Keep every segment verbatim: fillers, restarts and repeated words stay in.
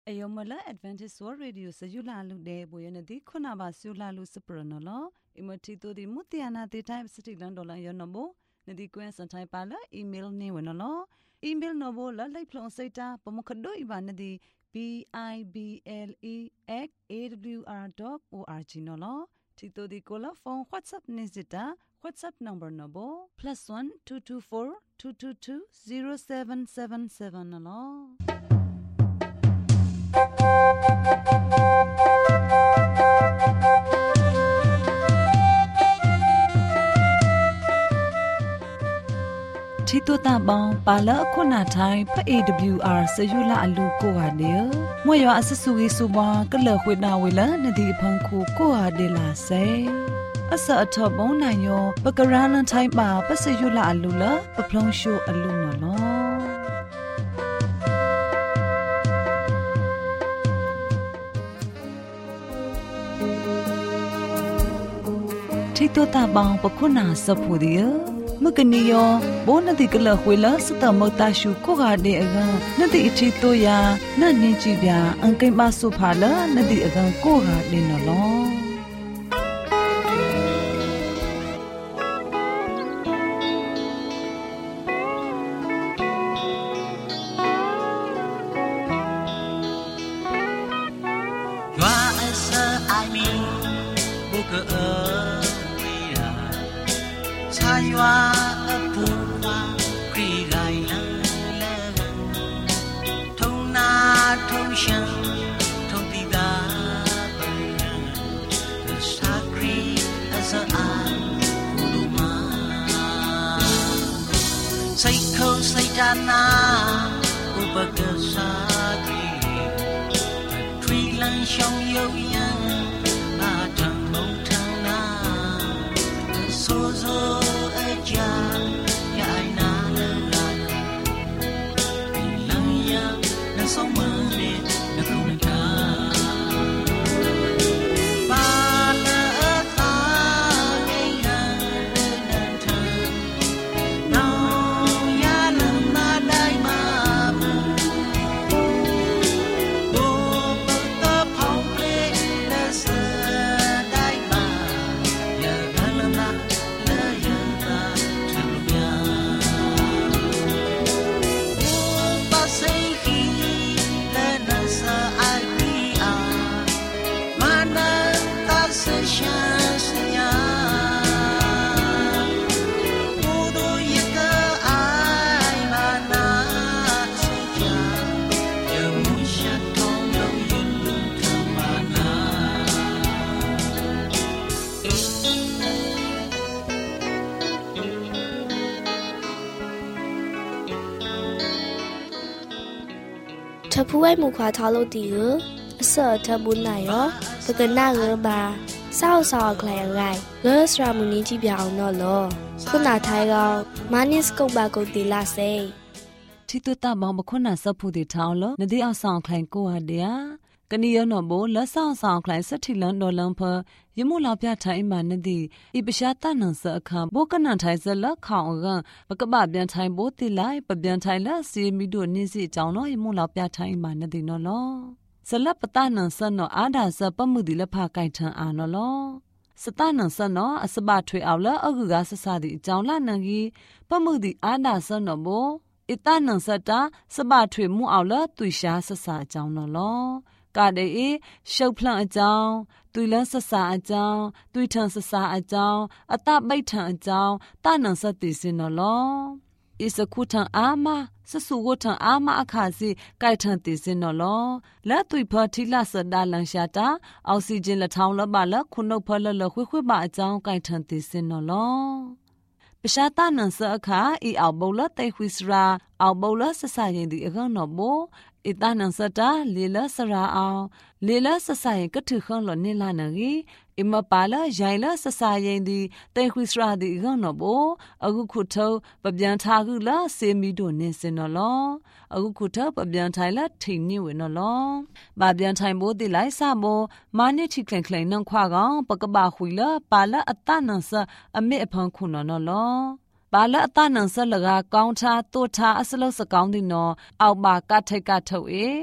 Ayomala Advantage World Radio Sayula Lude Boyanadi Kunaba Sula Lucipranola, Imotito di Mutiana the time city landola yonobo, Nadi Quens and Taipala, email Newanolo, email Novola, like Plonseta, Pomokado Ibanadi, B I B L E at A W R dot org nolo, Tito di Cola phone WhatsApp Nizita, WhatsApp number nobo, plus one two two four two two two zero seven seven seven nolo. Tito tabang pala ako na tayo pa A W R sa yula alu ko hadil. Moyo asasugi suba kalahwit na wala na di ipang ko ko hadila say. Asa atabong na yo pagkaranan tayo ba pa sa yula alu la paplong show alu na lo. Tito tabang pakuna sa pudiya. Magkaniyo, bo na di kala huwela sa tamag tasyo ko ka di agang na di ichito ya na ninjibya ang kay maso pala na di agang ko ka di nalo. Dua asa ai mi buka ewira Saywa apurwa krigai lang Thong na thong shan thong ti da bayan Sakri asa ai uluma Say ko say dana upakasakri Tri lang shong yo yang ma thang mong thang na So so ထဖူးဝဲမူခွာထားလို့တီကိုအစောထဘူးနိုင်ရောပကနာရပါဆောက်ဆောက်ခလိုက်ရိုင်းလောစရာမူနီကြည့်ပြအောင်တော့လောခုနထိုင်ကောင်မနစ်ကုတ်ပါကုတ်တီလာစေတီတူတာမောင်မခုနစဖူတီထောင်းလောနဒီအောင်ဆောင်ခိုင်ကိုဟာတည်းကနီယောနော်ဘလက်ဆောင်ဆောင်ခိုင်စတိလန်ဒေါ်လန်ဖယမှုလောက်ပြထိုင်မှနဒီဤပရှာတနန်စအခါဘောကနန်ထိုင်စလက်ခေါင်ကပကပပြန်ထိုင်ဘိုးတီလိုက်ပပြန်ထိုင်လက်စီမီတို့နင်းစီကြောင်းတော့ယမှုလောက်ပြထိုင်မှနဒီနော်လောစလက်ပတနန်စနော်အာဒါစပမှုဒီလဖကိုင်ထန်အာနော်လောစတနန်စနော်အစပထွေအောင်လအခုကဆဆဒီအကြောင်းလာနန်ကြီးပမှုဒီအာဒါစနော်ဘောဣတနန်စတာစပထွေမှုအောင်လသူရှာဆဆအကြောင်းနော်လောကတဲ့ရှုပ်ဖလန့်အကြောင်းသူလန်းဆဆာအကြောင်းသူထန်ဆဆာအကြောင်းအတပိတ်ထန်အကြောင်းတနန်စတိစင်နော်လောဣစခုထန်အာမဆဆူဝထန်အာမအခါစီကိုက်ထန်တိစင်နော်လောလက်သွိဖတိလဆဒါလန်ရှာတာအောက်ဆီဂျင်လက်ထောင်းလပါလခုနုတ်ဖလလခွေခွေပါအကြောင်းကိုက်ထန်တိစင်နော်လောပရှာတနန်စအခါဤအောက်ဘုလတေခွိစရာအောက်ဘုလဆဆာရင်ဒီအကောနော်ဘောဣတနန်စတာလေလစရာအောင်လေလဆဆာရင်ကထုခွန်လနေလာနရီအမပါလာရိုင်လဆဆာရင်ဒီတေခွိစရာဒီအကောနော်ဘောအခုခုထုပပြန်ထားခုလာစေမီတို့နေစင်နော်လောအခုခုထပပြန်ထိုင်လာထိန်နေဝင်နော်လောမပြန်ထိုင်ဖို့တိလိုက်စမောမာနိထိခလန်ခလန်နန်ခွာကောင်ပကပခွေလာပါလာအတနန်စအမေအဖန်ခုနော်နော်လောပါလာအတနန်ဆလကကောင်းထားတိုးထားအစလုံးစကောင်းဒီနော်အောက်ပါကထိုက်ကထုတ်အေ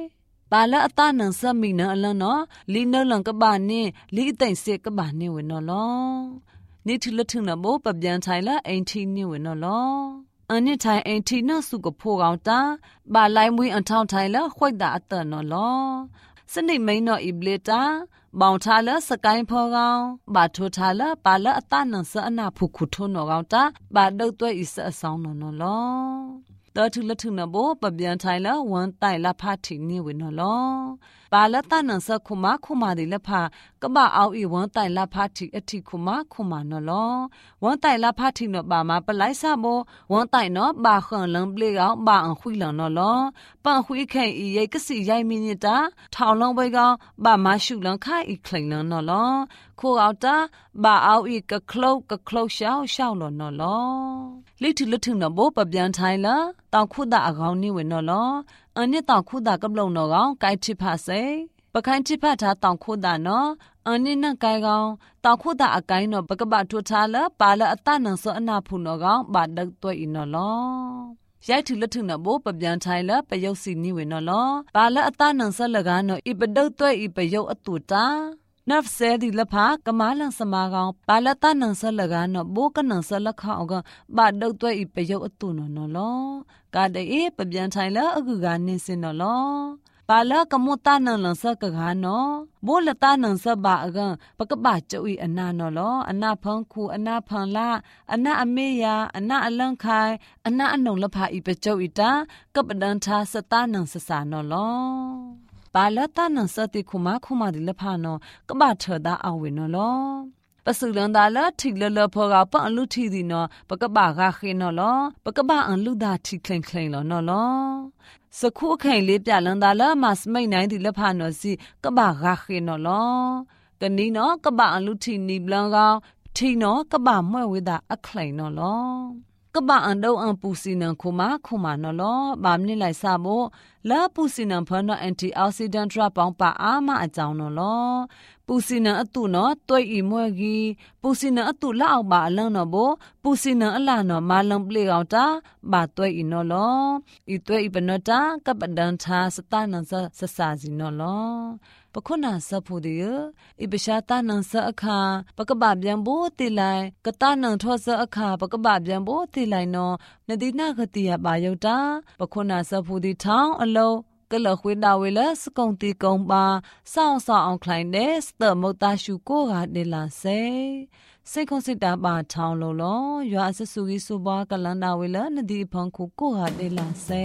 ปาละตานังสมีนะอลันเนาะลีนลังกะบานี่ลีติงเสกะบานี่เวเนาะลอนี่ทุละถึงนะโบปะเปียนไทยละไอ้ทีนี่เวเนาะลออันนี้ไทยไอ้ทีน่ะสุกะโพกเอาตาบาไลมวยอันท่าไทยละขวยตาอัตเนาะลอสนิไม่เนาะอิบเลตาบางทาละสกายพอเกาบาทุทาละปาละอตานังสอนาภุขุทุนเนาะเกาตาบาดตัวอิสะสองเนาะเนาะลอตอทุละถึงนะโบปะเปียนไทยละวันไตละพาทินี่เวเนาะลอปาละตานังสคุมาคุมาดิละพากะบะเอาอีวันไตละพาทิอธิคุมาคุมาเนาะลอวันไตละพาทิเนาะบามาปไลซาโบวันไตเนาะบาขันลังเปลกเอาบาอังคุยลังเนาะลอปังคุยแค่อียกะสิยายมินิตาทาวลองไปกาบามาชุลังค่าอีคลิงลังเนาะลอခိုเอาตาบาเอาอีกะคลุกกะคลุกชาวชาวเนาะลอลิทุละถึงนะโบปะเปียนไทยละตองขุดาอากองนี่เวเนาะลออันนี้ตองขุดากำลงเนาะกองไกทิพาเซปะคันทิพาทาตองขุดาเนาะอันนี้นั่งไกกองตองขุดาอากายเนาะปะกะบะทุทาละปาละอตานังสออนาภุเนาะกองบาดักตัวอีเนาะลอยายทุละถึงนะโบปะเปียนไทยละปะยกสีนี่เวเนาะลอปาละอตานังสละกาเนาะอีปะดักตัวอีปะยกอตุตานับเสดีละพากะมาลังสมากองปาละตานังสละกาเนาะโบกะนังสละข้าวกบาดดักตัวอีปะยกอตุเนาะเนาะลอกาเดเอปะเปียนไทยละอะกุกานิสินเนาะลอปาละกะมุตานังลังสกะกาเนาะโบละตานังสบาอะกปะกะบะจุอีอนาเนาะลออนาพังคูอนาพังลาอนาอเมยาอนาอลังไคอนาอนงละพาอีปะจุอีตากะปะดันทาสตานังสสาเนาะลอปาละตานังสติคุมาคุมาดิละพาเนาะกะบะเถดาเอาเวเนาะลอปะสุลังดาละทิละละพอgaปะอลุทิดิเนาะปะกะบะกะเขเนาะลอปะกะบะอันลุดาทิคลิงคลิงเนาะเนาะลอสคุไข่เลปะลังดาละมาสมัยไหนดิละพาเนาะสิกะบะกะเขเนาะลอกะนี้เนาะกะบะอันลุทินีบลังกาทิเนาะกะบะมွဲ့ဝေดาอะคลิงเนาะลอกะบะอันดออันปูซินังคุมาคุมาเนาะลอบามนิไลซาโบลาปูซินังพอเนาะแอนตี้ออกซิแดนต์ดรอปปองปาอามาအကြောင်းเนาะลอปูซินังအတုเนาะတွဲ့อีมွဲ့ကြီးปูซินังအတုလောက်အောင်ပါအလန်းเนาะโบปูซินังအလာเนาะมาลำเปลีအောင်တာဘာတွဲ့อีเนาะลออีတွဲ့อีပနတာကပဒန်သာစတနန်ဆဆဆာစီเนาะลอปะคุนาสะพูดิเออิปชาตานังสะอะคาปะกะบะเปียนโบติไลกะตานังทอสะอะคาปะกะบะเปียนโบติไลเนาะนดินาคติยะบายุตาปะคุนาสะพูดิထောင်းအလုံးကလခွေးတာဝေလစကုံတီကုံပါစောင်းစောင်းအောင်ခလိုင်းတဲ့စတမုတ်တာရှုကိုကဒေလာစေစိတ်ခုစစ်တာပါထောင်းလုံးလောရွာဆဆူကြီးစူပွားကလန်တာဝေလနဒီဖန်ခုကိုကဒေလာစေ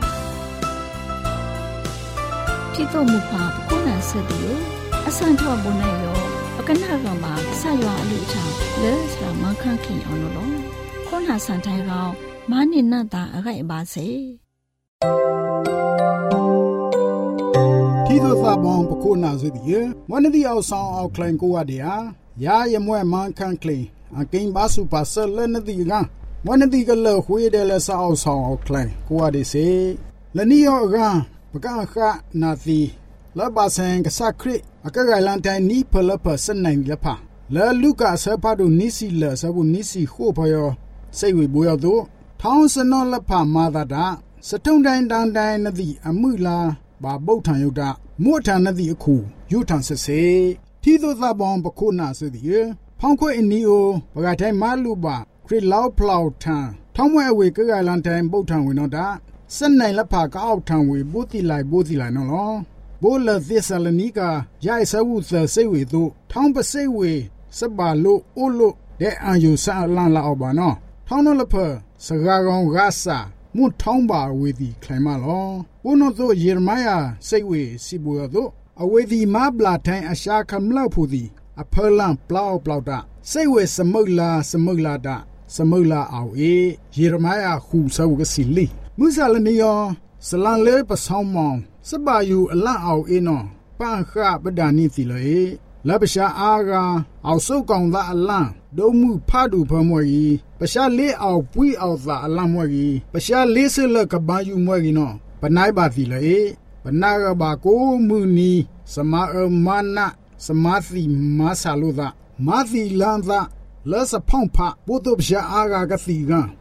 ที่ตัวมุขะกุณาสติอสันทอบุญายโยปะกะนะกะมาสะยออลุชาเลสรามังคังขินอโนโลกุณาสันไทกาวมานินะตาอะไกบาเสที่ตัวซาบองปะกุณาสติวันนี้เอาซองเอาคลงกูว่าเดียยายมวยมังคังคลีอันกินบาสุปัสเลนติกะวันนี้ก็เลหวยเดลซาเอาซองเอาคลงกูว่าดิเสและนี่เอากะปะกะขะนาตีละบาเซงกะสักคริอะกะไกลันไทนีเพลเพสนัยละพะละลูกะซะพะดูนิสิละซะบุนิสิโคพยอไสวิบุยอโตထောင်းစနောလဖမာဒတာစတုံတိုင်းတန်တိုင်းနသည်အမှုလာဘာဗုဒ္ဓံယုတ်တာမို့ထံနသည်အခုယုထံဆစေတီသောသဘောပခုနာစသည်ဖောင်းခွေအနီအိုပကထိုင်မလူပါခရလောက်ဖလောက်ထံထောင်းမွဲအဝေကကလန်တိုင်းဗုဒ္ဓံဝင်တော့တာစနိုင်လဖကောက်ထံဝေဘုတိလိုက်ဘုတိလိုက်နော်လောဘိုလသစ္စလနီကာရိုက်ဆဝုသစိတ်ဝေတို့ထောင်းပစိတ်ဝေစပါလို့အိုလို့တဲ့အန်ယူဆာလန်လာအောင်ပါနော်ထောင်းတော့လဖစကားကောင်ဂါဆာမွထောင်းပါဝေဒီခလိုက်မလောဘုနောတို့ယေရမယာစိတ်ဝေစီဘူရတို့အဝေဒီမဘလာထိုင်အရှာခမလောက်ဖူသည်အဖလန်ပလောက်ပလောက်တာစိတ်ဝေစမုတ်လာစမုတ်လာတာစမုတ်လာအောင်အေယေရမယာခုဆောကစီလီမုဇာလနီယောစလန်လေပဆောင်မောင်စပါယူအလန့်အောင်အေနော်ပန့်ခပဒာနီစီလေလပရှာအာဂါအောက်ဆုတ်ကောင်သာအလန့်ဒုံမှုဖားတူဖမွေကြီးပရှာလေးအောင်ပွိအောင်သာအလန့်မွေကြီးပရှာလေးစလကဘာယူမွေကြီးနော်ပနိုင်ပါစီလေပနာကဘာကိုမူနီစမာအမနာစမာစီမာဆာလုသာမာစီလန်သာလစဖောင်းဖဘုဒ္ဓပရှာအာဂါကစီကပ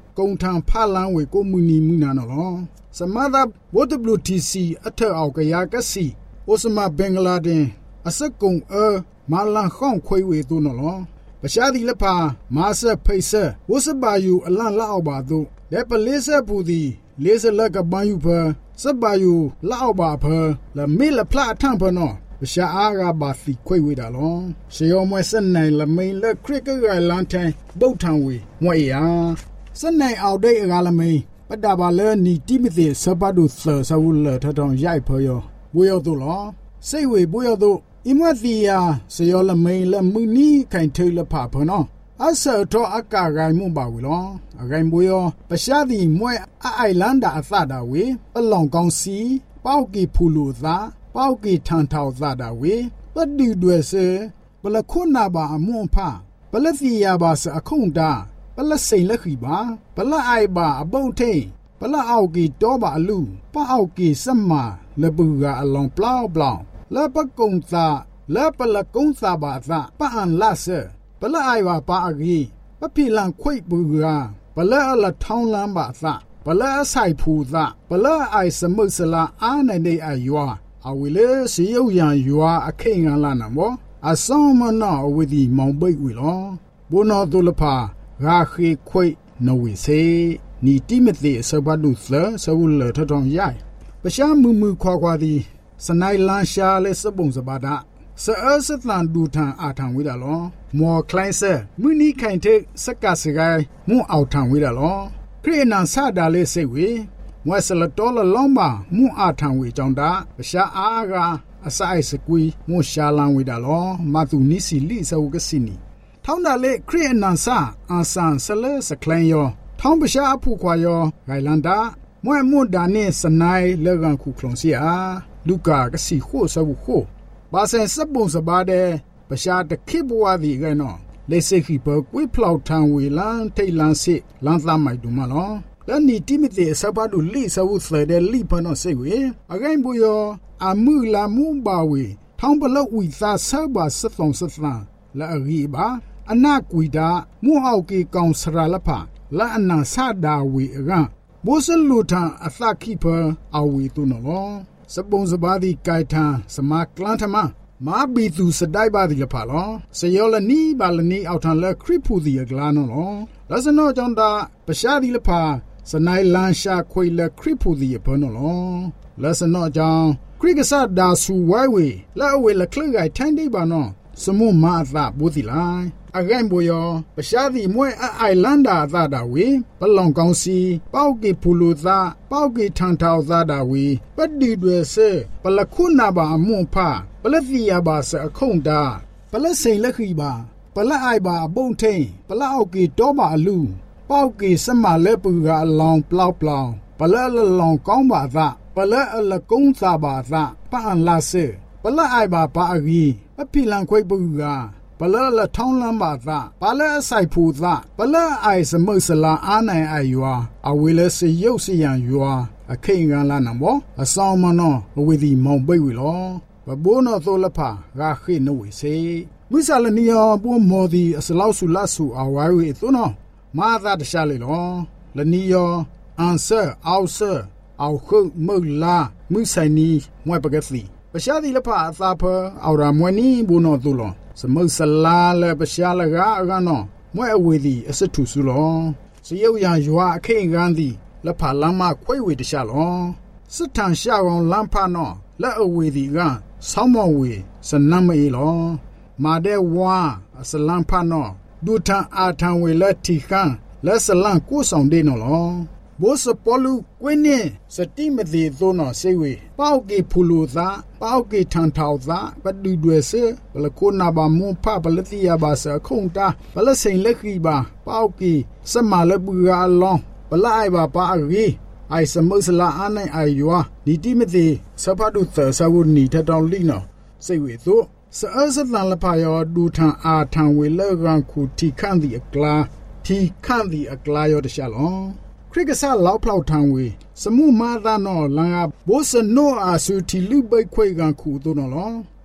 ကုံထံဖလန်းဝေကိုမူနီမူနာနော်စမသာ W W T C အထက်အောက်ကရာကစီအိုစမဘင်္ဂလားဒေ့အစကုံအမာလန်ခေါန်ခွေဝေသူနော်ပရှားဒီလဖာမာဆဖိဆာဝစဘာယူအလန်လောက်ပါသူလက်ပလေးဆပူဒီလေးစလက်ကပန်းယူဖာစဘာယူလောက်ပါဖာလမေလဖလာထံဖနော်ပရှားအားကဘာစီခွေဝေတာလောရှေယောမွဲစနိုင်လမိန်လက်ခရစ်ကရလန်တိုင်ဘုတ်ထံဝေမွေယာစနိုင်အောက်ဒိတ်အကလမိန်ပတဘာလဲနီတိမတိစပဒုဆဆဝလထထောင်ရိုက်ဖောယောဘွေယောသူလောစိတ်ဝေဘွေယောသူအမတိယာစယောလမိန်လမူနီခိုင်ထေလဖဖနော်အဆောထောအကာဂိုင်မှုပါဝီလောအဂိုင်ဘွေယောပရှားဒီမွဲအိုင်လန်ဒါအသတာဝေအလောင်ကောင်းစီပေါကီဖူလူသာပေါကီထန်ထောက်သတာဝေပတိတွေစေပလခုနာပါအမွန်ဖပလတိယာပါစအခုံတာပလစိန်လက်ခီပါပလအိုင်ပါအပုတ်ထိန်ပလအောက်ကီတောပါအလူပအောက်ကီစမလပူကအလောင်ပလောက်ပလောက်လပကုံသာလပလကုံသာပါသာပအန်လဆပလအိုင်ပါပါအကြီးပပိလန်ခွိပူကပလအလထောင်းလန်းပါသာပလအဆိုင်ဖူသာပလအိုင်စမုစလာအာနိုင်နေအယွာအဝီလေစီယုံရန်ယွာအခိငန်လာနမောအဆောမနာဝီဒီမောင်ပိတ်ဝီလောဘုနောတုလဖာရာခိခွိနဝီစေနီတိမတိစဘဒုသဆဝလထထောင်ရိုင်ပရှားမူမူခွာခွာသည်စနိုင်လန်ရှာလေစပုံစပါဒစအစတန်ဒူထန်အာထံဝိဒါလောမော်ကလိုင်းဆာမူနီခိုင်တဲ့စကစကိုင်းမွန်အောက်ထံဝိဒါလောခရီနန်ဆာဒါလေစိတ်ဝေမွဲဆလတော်လလုံးပါမွန်အာထံဝေကြောင့်တာပရှားအားကအဆိုင်စကွီမွန်ရှာလန်ဝိဒါလောမတူနီစီလိစဝကစီနီထောင်းတာလေခရီနန်ဆာအန်ဆန်ဆလဲစကလန်ယောထောင်းပရှားအဖူခွာယောဂိုင်လန်တာမွဲမွန်ဒါနေစနိုင်လေကန်ခုခလုံစီယာလူကာကစီခိုဆဝခိုဘာစံစပုံစပါတဲ့ပရှားတခိဘဝဒီကနော်လေစိခိဘကွေဖလောက်ထံဝေလန်ထိတ်လန်စစ်လန်သားမိုက်ဒူမလောလန်နီတိမတိစပါဒူလိဆဝဆတဲ့လိဖနော်စိဝေအဂိုင်ဘူယောအမှုလာမှုပါဝေထောင်းပလောက်ဝီသာဆဘာစသုံးစသန်လာရီဘာအနာကွီတာမူအောက်ကီကောင်စရာလဖာလာအနာဆာဒါဝီအကဘိုးစလူထံအသခိဖအဝီတုနော်စပုံစပါဒီကိုင်ထံစမကလန်ထမမာဘီသူစတိုင်ပါဒီလဖာလောစယောလနီဘာလနီအောက်ထံလက်ခရစ်ဖူဒီကလာနော်လောလစနောကြောင့်တာပရှာဒီလဖာစနိုင်လန်ရှာခွေလက်ခရစ်ဖူဒီဘနော်လောလစနောကြောင့်ခရစ်ကဆာဒါဆူဝိုင်ဝေလက်အဝေလက်ခလဂိုင်ထိုင်းဒီပါနော်စမုမာအသဘူဒီလိုက်အဂိုင်ဘိုယောပရှာဒီမွဲအိုင်လန်ဒါသတာဝေပလောင်ကောင်းစီပေါက်ကီဖူလူသာပေါက်ကီထန်ထောက်သတာဝေပတိတွေစေပလခုနာပါအမွန်ဖပလတိယပါစအခုံတာပလစိန်လက်ခီပါပလအိုင်ပါအပုံထိန်ပလအောက်ကီတောပါအလူပေါက်ကီစမလဲပူကအလောင်ပလောက်ပလောင်ပလလလောင်ကောင်းပါသာပလအလကုံးသာပါသာပအန်လာစေပလအိုင်ပါပါအကြီးအဖိလန်ခွေပူကပလလထောင်းလမ်းပါသာပလအဆိုင်ဖူသာပလအိုင်စမုစလာအာနိုင်အယွာအဝေလစရုပ်စရန်ယွာအခိန်ကလာနမောအဆောင်မနောအဝေဒီမောင်ပိတ်ဝီလောဘဘိုးနောသောလဖာရာခိနဝေစေဝိဆာလနီယောပွန်မောဒီအစလောက်စုလဆုအဝါရီသုနောမာသာတရှာလေလောလနီယောအန်ဆာအောက်ဆာအောက်ခုမုလာမုဆိုင်နီမွဲပကစီပရှာဒီလဖာအသာဖအော်ရာမွနီဘူနောသူလောစမုစလာလေပရှာလကအကနောမွဲအဝေဒီအစထုစုလောစရုပ်ရန်ယွာအခိန်ကန်ဒီလဖာလမ်းမခွေဝေတရှာလောစစ်ထန်ရှာကောင်လမ်းဖနောလက်အဝေဒီကဆောင်းမဝေစနမအေလောမာတဲ့ဝါအစလန်ဖနောဒူထန်အာထန်ဝေလက်တီခန်လက်စလန်ကိုဆောင်ဒေနော်လောဘိုးစပေါ်လူကွင်းနေစတိမသေးသောနော်စေဝေပေါကေဖူလူသာပေါကေထန်ထောက်သာပဒူတွေစေဘလကိုနာဘာမွန်ဖပလတိယဘာစခုံတာဘလစိန်လက်ခီပါပေါကေစမလပူရာလောဘလိုက်ပါပါရီအိုင်စမုစလာအနိုင်အိုင်ယွာဒီတိမသေးစဖတ်ဒုသဆဝနီထတောင်လိနော်စေဝေသို့စအစတန်လဖာယောဒူထန်အာထန်ဝေလကန်ခုတီခန့်ဒီအကလာတီခန့်ဒီအကလာယောတရှာလောခရစ်ကဆာလောက်ဖလောက်ထံဝေစမှုမာသာနောလန်ကဘိုးစနောအာဆူတီလူပိတ်ခွေကန်ခုသို့နော်လောပ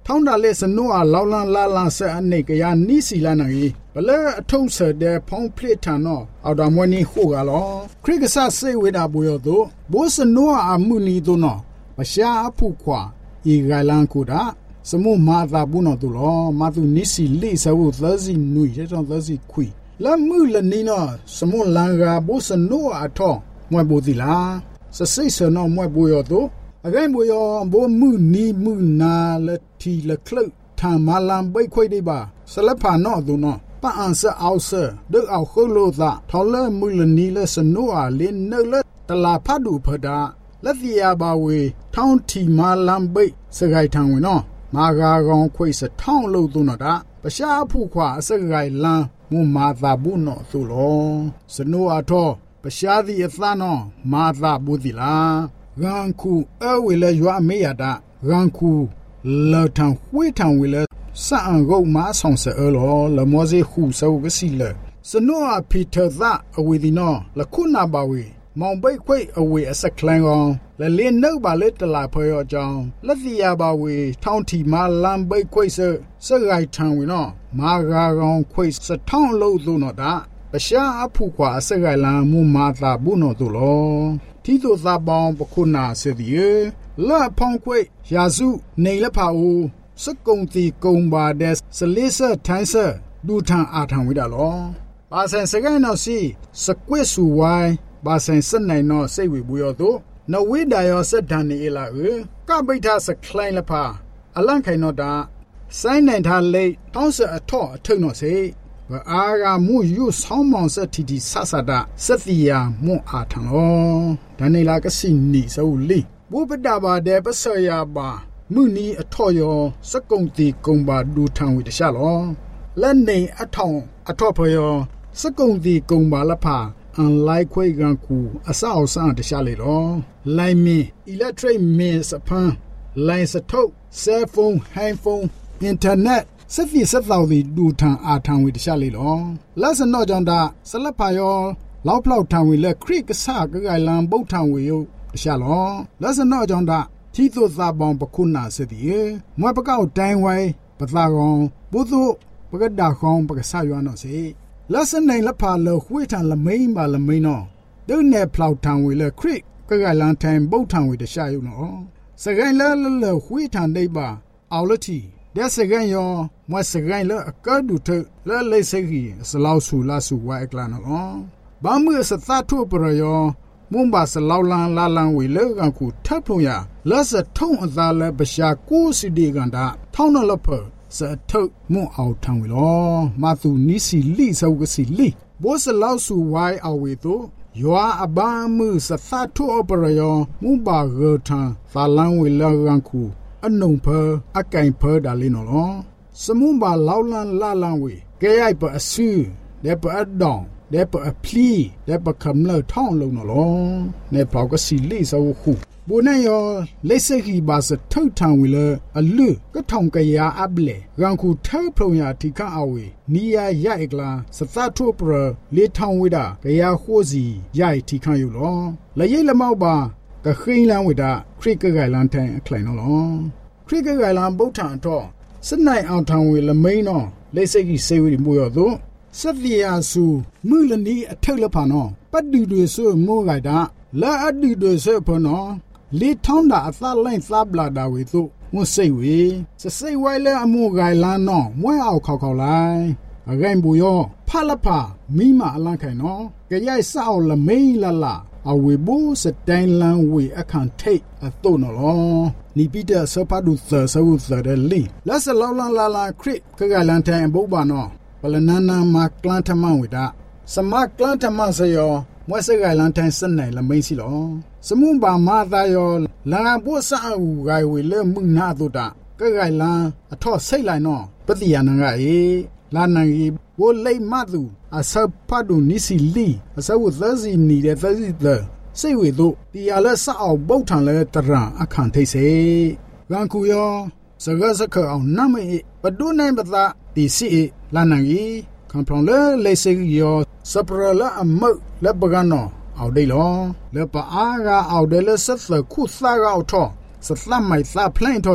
ထောင်းတာလေစနိုးအလောင်းလန်းလာလန်းဆအနေကရနီစီလာနေဘလဲအထုံးဆတဲ့ဖောင်းဖလစ်ထန်တော့အော်ဒါမွနီခိုကလောခရစ်ကဆဆေဝေတာဘူယောတို့ဘောစနိုးအမှုနီတို့နော်မရှာအဖုခွာဤဂိုင်လန်ကူတာစမှုမာသာဘူးနော်တို့လောမာသူနီစီလိဆဝသစီနွေရတော့သစီခွီလမှုလနီနော်စမှုလန်ကဘောစနိုးအထောမွဲဘူဒီလားစစိစနော်မွဲဘူယောတို့အကဲဘူယောဘောမှုနီမှုနာလက်တီလက်ခလုတ်ထံမလန်ဘိတ်ခွိတ်ဒီပါဆလဖာနော်တို့နော်ပအန်ဆအောက်ဆဒုအောက်ခုလို့သာထော်လဲမှုလနီလဲစနိုးအလင်းနှုတ်လက်တလာဖတ်တူဖဒါလက်တီယာပါဝေထောင်းတီမလန်ဘိတ်စဂိုင်ထံဝင်နော်မာဂါကောင်ခွိစထောင်းလို့သူနော်တာပရှားဖုခွာအစဂိုင်လန်မူမာသာဘူးနော်သူလောစနိုးအထောပရှားဒီအသနော်မာသာဘူးဒီလားဂန်ခုအဝေလဲရွာမေရတာဂန်ခုလောထံဝေးထံဝေလဲစအန်ဂုတ်မာဆောင်ဆဲလောလမောစေခုစောကစီလဲစနိုးအဖီထသာအဝေဒီနော်လခုနာပါဝေမောင်ပိတ်ခွိအဝေအစကလန်ကောင်လလင်းနှုတ်ပါလေတလာဖောအကြောင်းလက်စီယာပါဝေထောင်းထီမာလန်ပိတ်ခွိစစရိုက်ထံဝေနော်မာဂါကောင်ခွိစထောင်းလို့သူနော်တာပရှားအဖုခွာစရိုက်လန်မူမာသာဘူးနော်သူလောတီတိုသာပေါင်းပခုနာစေဒီလာဖောင်းခွိရာစုနေလဖာဦးစကုံတီကုံပါတဲ့စလေးဆထိုင်းဆဒူထန်အာထံဝိဒါလောပါဆန်စကိုင်းနော်စီစကွစ်ဆူဝိုင်းပါဆန်စနိုင်နော်စိတ်ဝေဘူးရောတို့နဝိဒါယောစဒန်နေလာကကပိထစကလိုင်းလဖာအလန့်ခိုင်နော်တာဆိုင်းနိုင်ထားလေတောင်းစအထော့အထုံနော်စေဘာအာဂါမှုယူဆောင်းမောင်စတီတီဆဆဒစတိယာမွန်အာထံလောဒါနေလာကစီနီဆိုလီဘူပဒဘာတဲ့ပစယာပါမှုနီအထော့ယောစကုံတီကုံပါဒူထံဝိတရှာလောလက်နေအထောင်အထော့ဖယောစကုံတီကုံပါလဖာအန်လိုက်ခွေကန်ကူအဆောက်ဆန်တရှာလေလောလိုင်းမီအီလက်ထရစ်မင်းစပန်လိုင်းစထုတ်ဆဲဖုန်းဟိုင်းဖုန်းအင်တာနက်စက်ဖီစက်တော်ဒီဒူထန်အာထံဝေတရှာလေလောလက်စနော့ကြောင့်တာဆလဖာယောလောက်ဖလောက်ထံဝေလက်ခရစ်ကဆာကဂိုင်လန်ပုတ်ထံဝေယတရှာလောလက်စနော့ကြောင့်တာထီတိုသာပေါင်းပခုနာစသည်မွဲပကောက်တိုင်းဝိုင်းပသာကောင်ဘုသူပကဒါခေါင်ပကဆာယောနော်စေလက်စနိုင်လဖာလခွေထံလမိန်ပါလမိန်နော်ဒုနေဖလောက်ထံဝေလက်ခရစ်ကဂိုင်လန်ထိုင်ပုတ်ထံဝေတရှာယုနော်စကိုင်းလလလခွေထံဒိပ်ပါအော်လတီတဲ့စကိုင်းယောမွဲစကိုင်းလအကဒူထလဲလိစခီစလောက်ဆူလာဆူဝိုင်ကလာနော်ဘာမှုစသထုပရယောမွန်ဘာစလောက်လန်လာလန်ဝေလေကန်ခုထပ်ထုံရလက်စထုံအသာလဲပရှာကိုစီဒီကန်တာထောင်းနလဖစထုတ်မွန်အောင်ထံဝေလောမာသူနီစီလိဆောက်ကစီလိဘောစလောက်ဆူဝိုင်အဝေတို့ယောအဘာမှုစသထုအပရယောမွန်ဘာဂထံသာလန်ဝေလေကန်ခုအနုံဖအကင်ဖဒါလီနော်လောစမွန်ဘာလောက်လန်လာလန်ဝေကဲရိုက်ပအဆူလေပအဒေါလေပအပလီလေပကမ္လထောင်းလုံးနော်လောနေပေါကစီလိဆောက်ခုဘုန်ယောလက်စခီဘာစထုတ်ထံဝီလအလူကထောင်ကရအပလေရန်ခုထောက်ဖုံရတိခအဝေနီယာရိုက်ကလာစသထုပရလေထောင်ဝိဒါကရခိုးစီရိုက်တိခယူလောလရိတ်လမောက်ပါကခိန်လန်ဝိဒါခရစ်ကဂိုင်လန်ထိုင်အခလိုင်နော်လောခရစ်ကဂိုင်လန်ဗုဒ္ဓံတော့စနိုင်အောင်ထံဝေလမိန်နော်လက်စခီစေဝီမို့ရတော့စတိယာစုမှုလနီအထက်လဖာနော်ပတ်တူတွေဆိုမိုးဂိုင်တာလာအတူတွေဆိုဖနော်လေထောင်းတာအသလိုင်းသဘလာတာဝေတို့ဝစိတ်ဝေစစိတ်ဝိုင်လဲအမှုဂိုင်လန်နော်မွဲအောင်ခေါခေါလိုက်အဂိုင်ဘူယောဖလဖာမိမအလန့်ခိုင်နော်ကြရိုက်ဆောက်လမိန်လာလာအဝေဘူးစတိုင်လန်ဝေအခန့်ထိတ်အတော့နော်လောနိပိတဆပဒုသဆဝုသရလီလက်စလောလန်လာလာခရစ်ကဂလန်တိုင်ဘုဘာနော်ပလနနာမကလန်ထမဝေဒစမကလန်ထမဆယောမွဲစဂိုင်လန်တိုင်စနိုင်လမိန်စီလောစမုန်ဘာမာသာယောလာဘောဆာအူဂိုင်ဝေလမှုနာတုတာကဂိုင်လန်အထော့စိတ်လိုက်နော်ပတိယနငါအေလာနန်ကြီးဘိုလိမတ်သူအစဖတ်ဒူနီစီလီအစဝသစီနေတဲ့သစီတဲ့စိတ်ဝေတို့ဒီရလက်စအောင်ပုတ်ထန်လဲတရံအခန့်ထိတ်စေရန်ကူယောစကားစခအောင်နမေပဒုနိုင်ပသာဒီစီလာနန်ကြီးခံပလွန်လဲလေစေယောစပရလာအမတ်လက်ပကနောအော်ဒိလောလက်ပအားကအော်ဒဲလက်ဆက်ခုသကာအော်ထောစသမိုင်သဖလိုင်းထောယောပ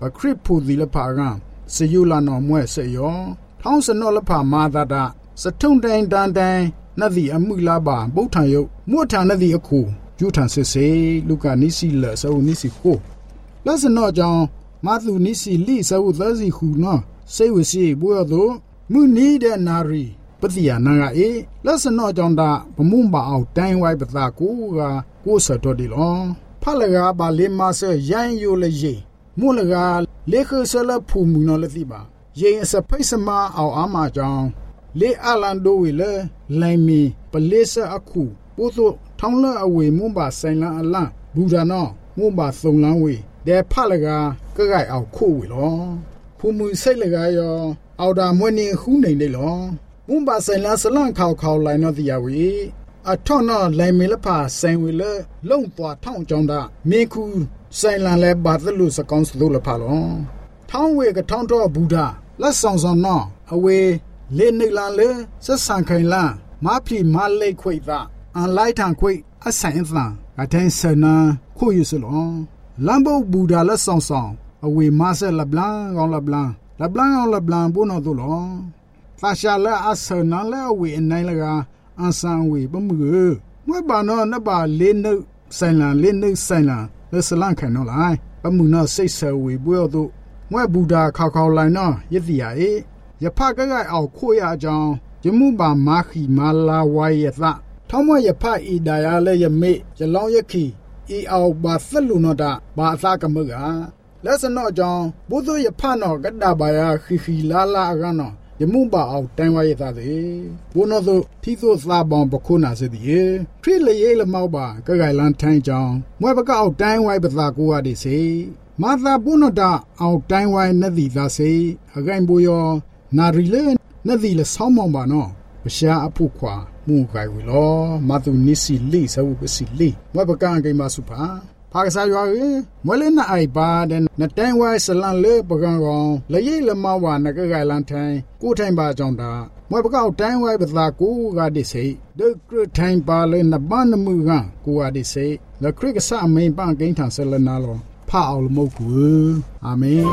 คริปผู้ดีละพากาสยุลานอมวยเสยอท้องสนอละพามาดาดาสะทุ่งแดงดานแดงนาดีอมุลาบาบุทายมัวทานาดีอคูยูทันเสเสลูกานิสิเลสาวนิสิโคลัสนอจองมาตูนิสิลีสาวดาซิคูนอเซวซีบัวโดมุนีเดนารีปฏิยานางเอลัสนอจองดาปมุมบาเอาแตงไว้ปตากูกากูสะตอดิลอพะละกาบาเลมาเซยันยูเลเยมูลกาเลขเสลภูมินอลติบาเยงสะไพสมาเอาอามาจองเลอาลันโดวิเลไลมีปเลสะอคูปุตุท้องละอเวมุบาไซลันอลันบูดานอมุบาทรงลังเวเดพะละกากะไกเอาคู่วิลอภูมิไซละกายอเอาดามวนีหูနေနေလောมุบาไซลันสลังข่าวข่าวไลนอติยาเวအထောင်းနော်လိုင်မီလဖာဆိုင်ဝီလလုံပွားထောင်းကြောင်းတာမေခုဆိုင်လန်လဲဘာသလူစကောင်းစလူလဖာလောထောင်းဝေကထောင်းတော့ဘူဒာလက်ဆောင်ဆောင်နော်အဝေလေနေလာလေဆက်ဆန်ခိုင်လာမာဖီမာလိတ်ခွိတာအန်လိုက်ထန်ခွိအဆိုင်အသံအတိုင်းဆနာခုယူစလောလမ်ဘဘူဒာလက်ဆောင်ဆောင်အဝေမာဆက်လဘလန်ကောင်းလဘလန်လဘလန်ကောင်းလဘလန်ဘုနော်တို့လောသာရှာလဲအဆနာလဲအဝေအနိုင်လကအန်ဆန်ဝေပမှုမွေဘာနောနဘာလင်းနုဆိုင်လန်လင်းနုဆိုင်လန်လစလန်ခိုင်နော်လိုက်ပမှုနောစိတ်ဆဝေဘွေတို့မွေဘူဒါခေါခေါလိုက်နော်ယတိယာအေယဖကကအောက်ခိုရကြောင်းယမှုပါမာခီမာလာဝိုင်ယသထောင်းမယဖအီဒါယာလေယမေယလောင်းယခိအီအောက်ဘာသလူနောတာဘာအသကမကလက်စနောကြောင်းဘုဒ္ဓယဖနောကဒဘာယာခီခီလာလာကနောယမှုပါအောင်တိုင်ဝါရတဲ့ဘုနောတို့ထီသို့သာပေါင်ပခုနာစသည်ခရစ်လေလမောက်ပါကကလန်ထိုင်းကြောင်းမွဲပကောက်တိုင်ဝိုင်ပသာကိုရတဲ့စေမာသာဘုနောတာအောင်တိုင်ဝိုင်နသည်သာစေအကိုင်ဘူယောနာရီလေနသည်လဆောင်းမောင်ပါနော်ပရှာအဖုခွာမှုခိုင်ဝီလောမာသူနိစီလိစဝပစီလိမွဲပကန်ကိမစုပါပါကစားရွာရေမွဲလင်းအိုက်ပါတဲ့နတိုင်ဝိုင်ဆလန်လေပကန်ကောင်လေရိလမောဝါနကကလန်ထိုင်းကိုထိုင်ပါကြောင့်တာမွဲပကောက်တိုင်ဝိုင်ပသာကိုကတိစိဒုကရထိုင်ပါလေနဘန်နမှုကကိုကတိစိလခရစ်ကဆအမိန်ပန်ကိန်းထန်ဆလနာလောဖာအောင်မုတ်ကူအာမင်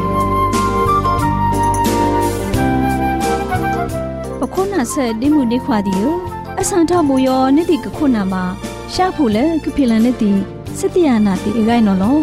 ပခုနာဆက်ဒီမှုနေခွာဒီယအစန်ထဘူယောနိတိကခုနာမှာရှာဖို့လေကဖိလန်နေတီစတိယနာတိအကိုင်နော်လော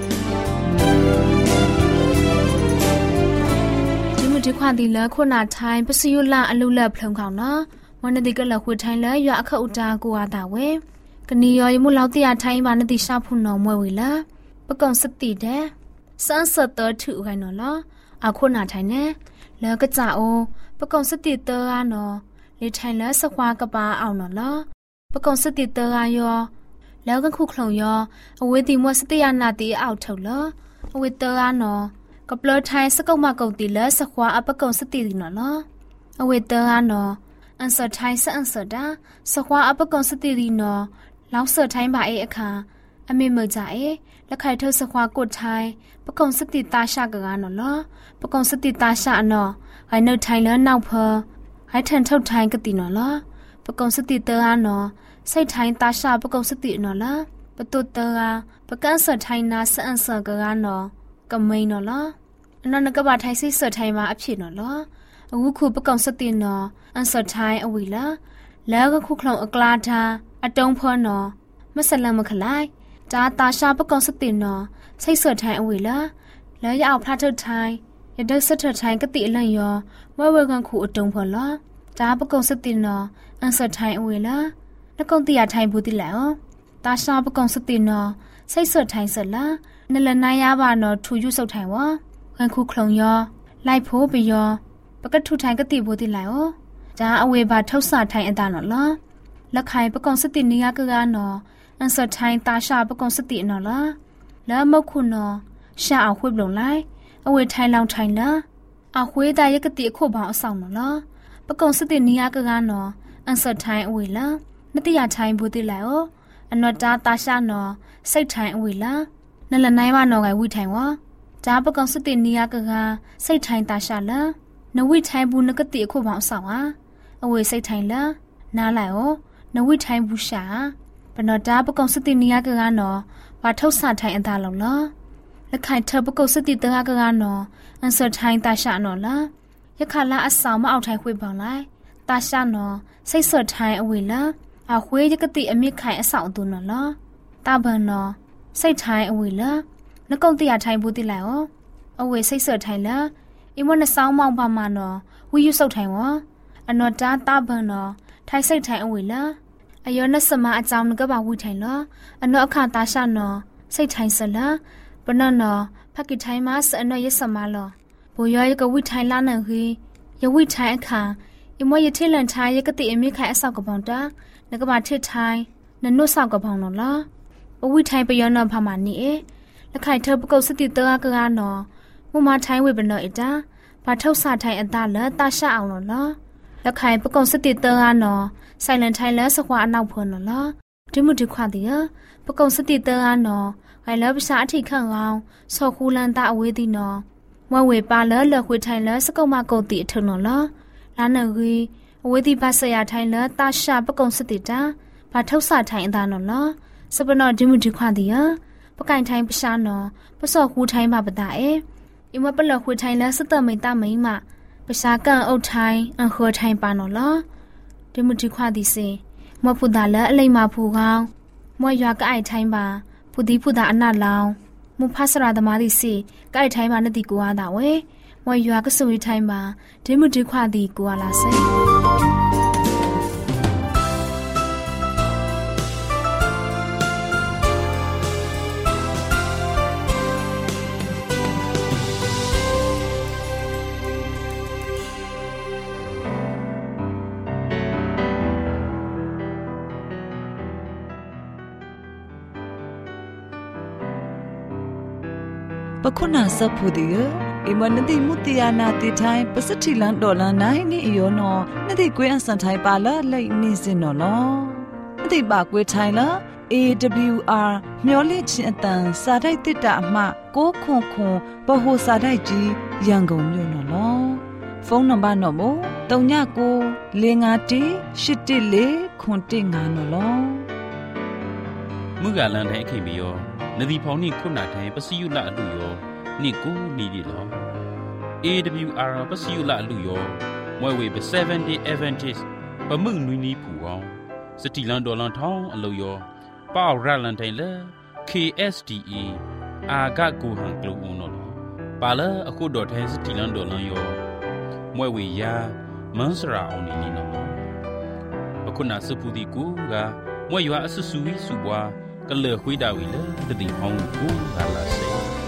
ဒီမဒီခွာဒီလခုနာထိုင်းပစယုလာအလုလဖလုံခေါနော်မနတိကလခွထိုင်းလဲရွာအခဥတာကိုအားတာဝဲကနီယောယမလောက်တိယထိုင်းပါနတိရှာဖို့နော်မွဲဝေလာပကုံစတိတဲ့စန်းစတော်ထုအကိုင်နော်လောအခုနာထိုင်းနေလဲကကြအိုပကုံစတိတောအားနော်လေထိုင်းလဲစခွာကပါအောင်နော်လောပကုံစတိတောအားယောแล้วก็คู่คลองยอเอาไว้ตีมัวสติยานาตีเอาเท่าละเอาไว้เตอร์นอกับเปลือกไทยสกมาเกาตีละสควาอัปเกาสตินอละเอาไว้เตอร์นออันเสดไทยสอันเสดาสควาอัปเกาสติดีนอแล้วเสดไทยบ่าเออะค่ะอเมเมจ่าเอแล้วใครเธอสควากดไทยปะกงสติตาชากะกานอละปะกงสติตาชาอนอไห้เนไทยแล้วนาวเพอไห้ทันเท่าไทยกตินอละปะกงสติเตอร์นอใส่ไทยตาชาปะกงสตินอละปะตุเตอราปะกันเสดไทยนาสอันเสกะกานอกะเมยนอละอันนั้นก็บาไทยสิเสดไทยมาอภินอละအဝုခုပကောင်စတင်နော်အန်ဆတ်ထိုင်းအဝီလာလဲကခုခလုံအကလာတာအတုံးဖောနော်မဆလမခလိုက်ဒါတာရှာပကောင်စတင်နော်စိတ်ဆတ်ထိုင်းအဝီလာလဲရအောင်ဖတ်ထုတ်ထိုင်းရဒက်ဆတ်ထထိုင်းကတိအလန့်ရောဝဲဝဲကန်ခုအတုံးဖောလားဒါပကောင်စတင်နော်အန်ဆတ်ထိုင်းအဝီလာလကုံတရထိုင်းဘူးတိလဲတာရှာပကောင်စတင်နော်စိတ်ဆတ်ထိုင်းဆလာနလနိုင်ရပါနော်ထူယူဆုတ်ထိုင်းဝကန်ခုခလုံရောလိုက်ဖို့ပယောปกทุထိုင်ကတိဘူးတိလိုက်ဩဒါအဝေဘာထောက်ဆထိုင်အတာနော်လားလက်ခိုင်ပကုံစတိနေရကကနော်အန်ဆထိုင်တာရှာပကုံစတိနော်လားလဲမခုနော်ရှာအခွေပလုံလိုက်အဝေထိုင်လောင်ထိုင်လားအခွေတာရကတိအခုဘောင်အဆောင်နော်လားပကုံစတိနေရကကနော်အန်ဆထိုင်အဝေလားနတိယထိုင်ဘူးတိလိုက်ဩအနော်တာတာရှာနော်စိတ်ထိုင်အဝေလားနလနိုင်မနော်ကဝိထိုင်ဝဒါပကုံစတိနေရကကစိတ်ထိုင်တာရှာလားနဝိထိုင်ဘူးနကတိအခုဘောင်ဆောင်ဟာအဝေစိတ်ထိုင်လာနားလိုက်ဩနဝိထိုင်ဘူးရှာဘနောတာပကုံစတိနီယကကနော်ဘာထုတ်ဆထိုင်အသာလုံးလားและไข่เธอปกสติเตอร์กะนออันเสดไทยตาชะนอละยะคาลาอัสสาวมาเอาไทยคุยบังไลตาชะนอใส่เสดไทยเอาไว้ละอาคุยยะกะติอเมไข่อสาวตุนอละตาบันนอใส่ไทยเอาไว้ละแล้วกงติยาไทยบูติแล้วเอาไว้ใส่เสดไทยละอีมันสาวมองปามานอวิยุสุไทยวะอันนอตาตาบันนอไทยใส่ไทยเอาไว้ละอายอนัสมาอาจารย์นก็บาวิไทยละอันนออาคาตาชะนอใส่ไทยสละปนนอพักกิไทยมาสอันนอยสมาลอบุยอยกวิไทยลานังฮียวิไทยอาคาอีมวยเทลันไทยยกติเอมิไข่อสาวกบองตานกบาเทไทยนันโนสาวกบองนอละบวิไทยไปยอนนอพามานี่เอและไข่เธอปกสติเตอร์กะนอมุมาไทยเวบนอเอตาปาเท่าสาไทยอันตาละตาชะเอานอละและไข่ปกสติเตอร์นอไซเลนไทยละสควาอนาวพนอละดิมุดิควาติยปกสติเตอร์นอไข่ละภาษาอธิขังเอาสอคูลันตาอเวตินอมวเวปาละเลคุยไทยละสกอมาโกติเถนอละลานาวีอเวติภาษายาไทยละตาชะปกสติตาปาเท่าสาไทยอันตานอละสปนอดิมุดิควาติยปะกันไทยปะชานอปะสอคูไทยมาปะตาเออิมวะปะเลคุยไทยละสตะไมตาไมมาปะชากันเอาไทยอันเคอไทยปานอละดิมุดิควาติเซมวพุดาละอะไลมาผูกาวมวยากะไอไทยมาพุดิพุดาอนาลาวมุภาสราดมาดิสิกะไอไทยมานะติกัวดาเวมวยยากะสุยไทยมาดิมุดิควาติกัวลาเซปะคุณาสัพพุดิยอิมันนติมุติยานาติไทยปะสถิลันดอลาไนนี่อีโยนอนติกวยอันสันไทยปาละไลนี่สินนอลอนติบากวยไทยละ เอ ดับเบิลยู อาร์ မျော်လင့်ခြင်းအတန်စာတိုက်တစ်တာအမှကိုခွန်ခွန်ဘဟိုစာတိုက်ကြီးရန်ကုန်မြို့နော်လောဖုန်းနံပါတ်နော်မို့၃၉၉၄၅၁၈၁၄ခွန်၁၅နော်လောมุกาลันไทยขิบิโยนดีพอนี่คุณนาไทยปะสิยุละลุโยนี่กูนี่ดิลอ เอ ดับเบิลยู อาร์ ปะสิยุละลุโยมวยเวเปเซเว่นDay Adventist ปะมึงนุยนี่ผู้อ๋อสติลันดอลันทองอโลโยป้าวรัลันไทยเล เค เอส ดี อี อากากูหังกลูอุนอลปาเลအခုดอไทยสติลันดอลันโยมวยเวยามันสราอนี่นี่นอปะคุณนาสุปุติกูกามวยยาอสุสุวิสุบวากะเลขွေးတာဝီလေတတိဟောင်းကိုလာလာစေ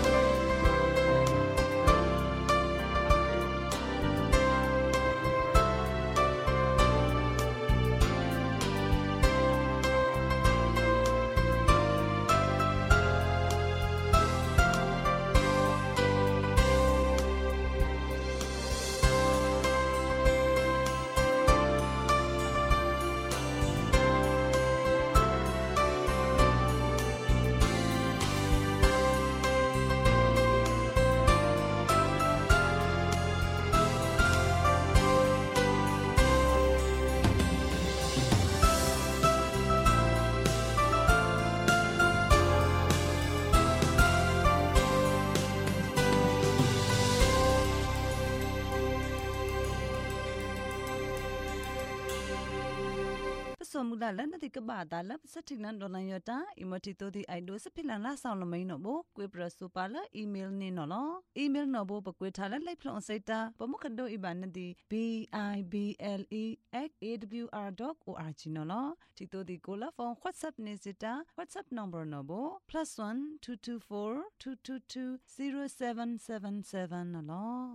สมุดาลันติกบาดาลับสถิลันดอลันยตาอิมติโตติไอโดสพิลันลาซาวลมัยนอโบกวยปรสุปาลอีเมลนี่นอลอีเมลนอโบปกวยทาลไลพลอนไซตาปมุขดโดอิบานติ b i b l e at a w r dot org นอลติโตติโกลาฟอน WhatsApp เนซิตา WhatsApp number นอโบ plus one two two four two two two zero seven seven seven นอล